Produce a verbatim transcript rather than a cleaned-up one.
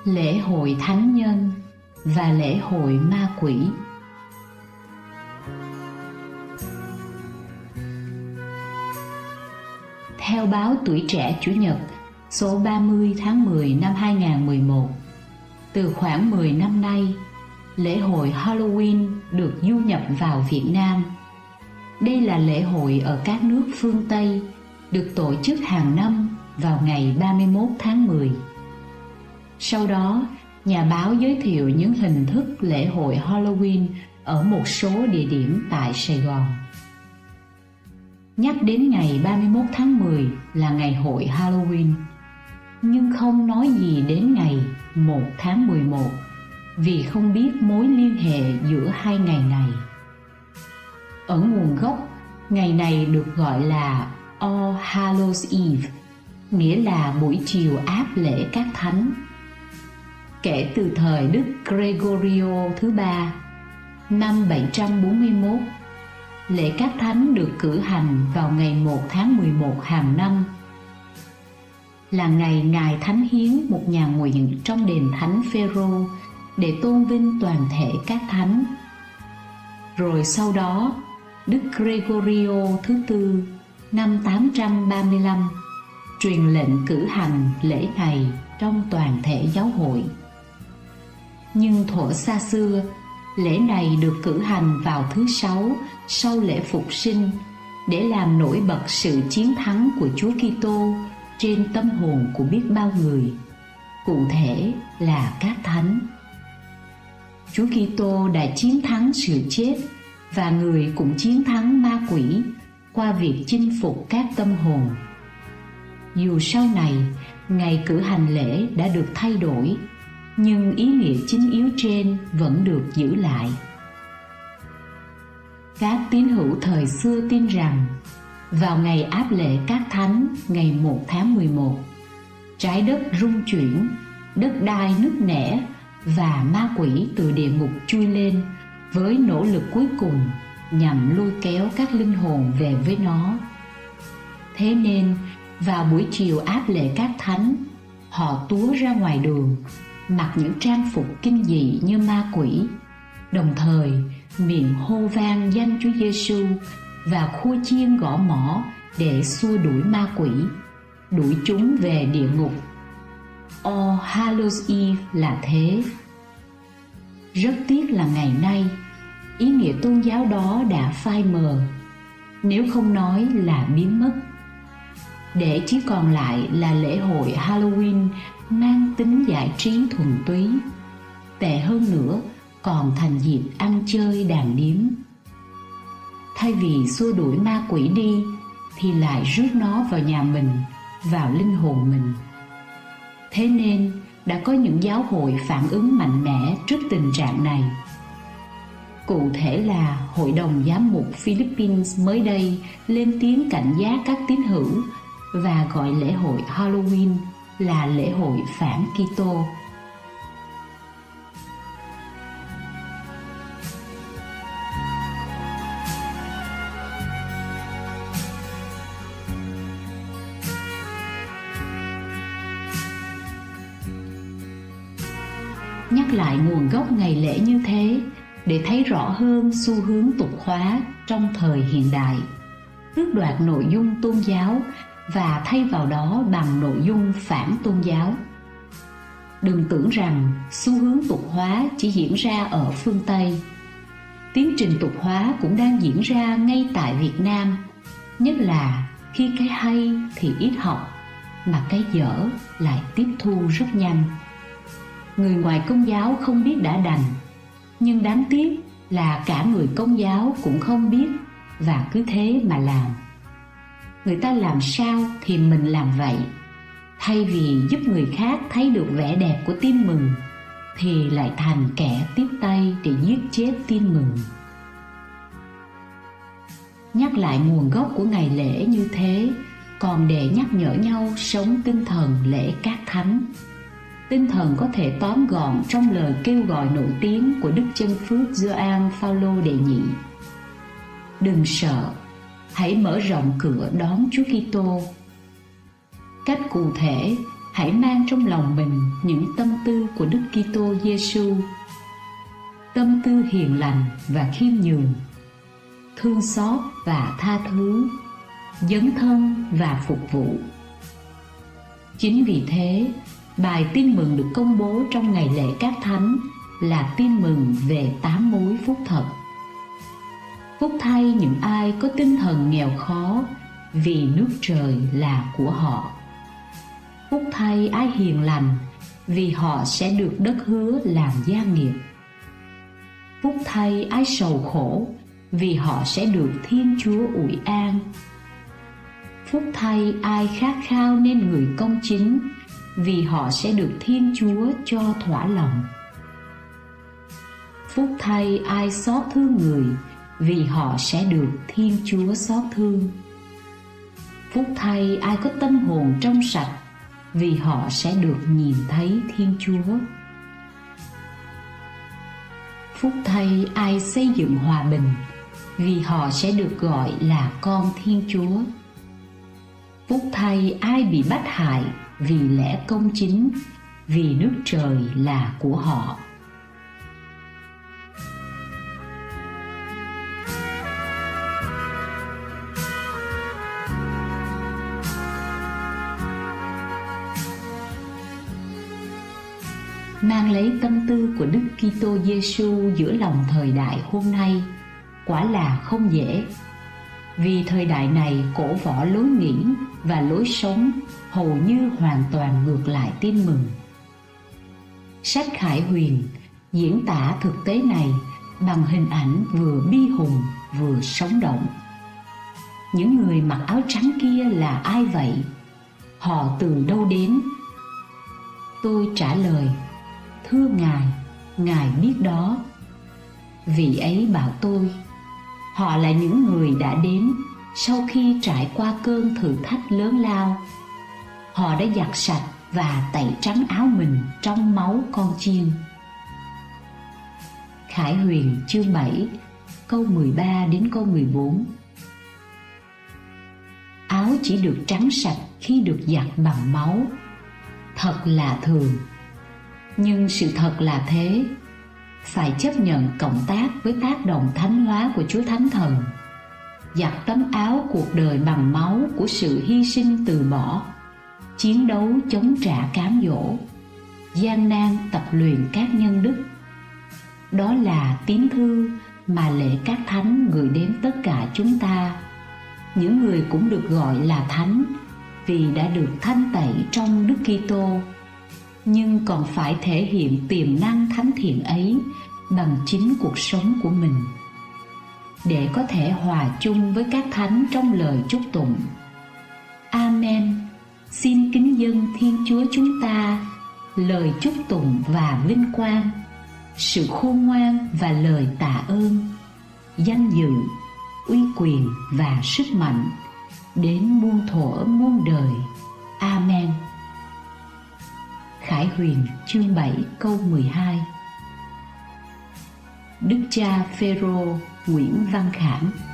lễ hội thánh nhân và lễ hội ma quỷ. Theo báo Tuổi Trẻ Chủ nhật số ba mươi tháng mười năm hai nghìn không trăm mười một, từ khoảng mười năm nay, lễ hội Halloween được du nhập vào Việt Nam. Đây là lễ hội ở các nước phương Tây, được tổ chức hàng năm vào ngày ba mươi mốt tháng mười. Sau đó, nhà báo giới thiệu những hình thức lễ hội Halloween ở một số địa điểm tại Sài Gòn. Nhắc đến ngày ba mươi mốt tháng mười là ngày hội Halloween, nhưng không nói gì đến ngày một tháng mười một vì không biết mối liên hệ giữa hai ngày này. Ở nguồn gốc, ngày này được gọi là All Hallows Eve, nghĩa là buổi chiều áp lễ các thánh. Kể từ thời Đức Gregorio thứ ba, năm bảy trăm bốn mươi mốt, lễ các thánh được cử hành vào ngày một tháng mười một hàng năm, là ngày Ngài thánh hiến một nhà nguyện trong đền thánh Phêrô để tôn vinh toàn thể các thánh. Rồi sau đó, Đức Gregorio thứ tư, năm tám trăm ba mươi lăm, truyền lệnh cử hành lễ này trong toàn thể giáo hội. Nhưng thuở xa xưa, lễ này được cử hành vào thứ sáu sau lễ Phục sinh để làm nổi bật sự chiến thắng của Chúa Kitô trên tâm hồn của biết bao người, cụ thể là các thánh. Chúa Kitô đã chiến thắng sự chết, và người cũng chiến thắng ma quỷ qua việc chinh phục các tâm hồn. Dù sau này ngày cử hành lễ đã được thay đổi, nhưng ý nghĩa chính yếu trên vẫn được giữ lại. Các tín hữu thời xưa tin rằng vào ngày áp lễ các thánh ngày một tháng mười một, trái đất rung chuyển, đất đai nứt nẻ và ma quỷ từ địa ngục chui lên với nỗ lực cuối cùng nhằm lôi kéo các linh hồn về với nó. Thế nên vào buổi chiều áp lễ các thánh, họ túa ra ngoài đường, mặc những trang phục kinh dị như ma quỷ, đồng thời miệng hô vang danh Chúa Giêsu và khua chiên gõ mõ để xua đuổi ma quỷ, đuổi chúng về địa ngục. All Hallows Eve là thế. Rất tiếc là ngày nay, ý nghĩa tôn giáo đó đã phai mờ, nếu không nói là biến mất, để chỉ còn lại là lễ hội Halloween mang tính giải trí thuần túy, tệ hơn nữa còn thành dịp ăn chơi đàn điếm. Thay vì xua đuổi ma quỷ đi thì lại rước nó vào nhà mình, vào linh hồn mình. Thế nên đã có những giáo hội phản ứng mạnh mẽ trước tình trạng này. Cụ thể là Hội đồng Giám mục Philippines mới đây lên tiếng cảnh giác các tín hữu và gọi lễ hội Halloween là lễ hội phản Kitô. Nhắc lại nguồn gốc ngày lễ như thế để thấy rõ hơn xu hướng tục hóa trong thời hiện đại, tước đoạt nội dung tôn giáo và thay vào đó bằng nội dung phản tôn giáo. Đừng tưởng rằng xu hướng tục hóa chỉ diễn ra ở phương Tây. Tiến trình tục hóa cũng đang diễn ra ngay tại Việt Nam, nhất là khi cái hay thì ít học, mà cái dở lại tiếp thu rất nhanh. Người ngoài Công giáo không biết đã đành, nhưng đáng tiếc là cả người Công giáo cũng không biết và cứ thế mà làm. Người ta làm sao thì mình làm vậy. Thay vì giúp người khác thấy được vẻ đẹp của tin mừng thì lại thành kẻ tiếp tay để giết chết tin mừng. Nhắc lại nguồn gốc của ngày lễ như thế còn để nhắc nhở nhau sống tinh thần lễ các thánh. Tinh thần có thể tóm gọn trong lời kêu gọi nổi tiếng của Đức Chân Phước Gioan Phaolô đệ nhị: đừng sợ, hãy mở rộng cửa đón Chúa Kitô. Cách cụ thể hãy mang trong lòng mình những tâm tư của Đức Kitô Giêsu, tâm tư hiền lành và khiêm nhường, thương xót và tha thứ, dấn thân và phục vụ. Chính vì thế, bài tin mừng được công bố trong ngày lễ các thánh là tin mừng về tám mối phúc thật. Phúc thay những ai có tinh thần nghèo khó, vì nước trời là của họ. Phúc thay ai hiền lành, vì họ sẽ được đất hứa làm gia nghiệp. Phúc thay ai sầu khổ, vì họ sẽ được Thiên Chúa ủi an. Phúc thay ai khát khao nên người công chính, vì họ sẽ được Thiên Chúa cho thỏa lòng. Phúc thay ai xót thương người, vì họ sẽ được Thiên Chúa xót thương. Phúc thay ai có tâm hồn trong sạch, vì họ sẽ được nhìn thấy Thiên Chúa. Phúc thay ai xây dựng hòa bình, vì họ sẽ được gọi là con Thiên Chúa. Phúc thay ai bị bắt hại vì lẽ công chính, vì nước trời là của họ. Mang lấy tâm tư của Đức Kitô Giêsu giữa lòng thời đại hôm nay quả là không dễ, vì thời đại này cổ võ lối nghĩ và lối sống hầu như hoàn toàn ngược lại tin mừng. Sách Khải Huyền diễn tả thực tế này bằng hình ảnh vừa bi hùng vừa sống động. Những người mặc áo trắng kia là ai vậy? Họ từ đâu đến? Tôi trả lời: thưa Ngài, Ngài biết đó. Vị ấy bảo tôi: họ là những người đã đến sau khi trải qua cơn thử thách lớn lao. Họ đã giặt sạch và tẩy trắng áo mình trong máu con chiên. Khải Huyền chương bảy câu mười ba đến câu mười bốn. Áo chỉ được trắng sạch khi được giặt bằng máu. Thật là thường, nhưng sự thật là thế. Phải chấp nhận cộng tác với tác động thánh hóa của Chúa Thánh Thần. Giặt tấm áo cuộc đời bằng máu của sự hy sinh từ bỏ, chiến đấu chống trả cám dỗ, gian nan tập luyện các nhân đức. Đó là tín thư mà lễ các thánh gửi đến tất cả chúng ta, những người cũng được gọi là thánh vì đã được thanh tẩy trong Đức Kitô, nhưng còn phải thể hiện tiềm năng thánh thiện ấy bằng chính cuộc sống của mình, để có thể hòa chung với các thánh trong lời chúc tụng. Amen. Xin kính dâng Thiên Chúa chúng ta lời chúc tụng và vinh quang, sự khôn ngoan và lời tạ ơn, danh dự, uy quyền và sức mạnh đến muôn thuở muôn đời. Amen. Khải Huyền chương bảy câu mười hai. Đức cha Phêrô Nguyễn Văn Khảm.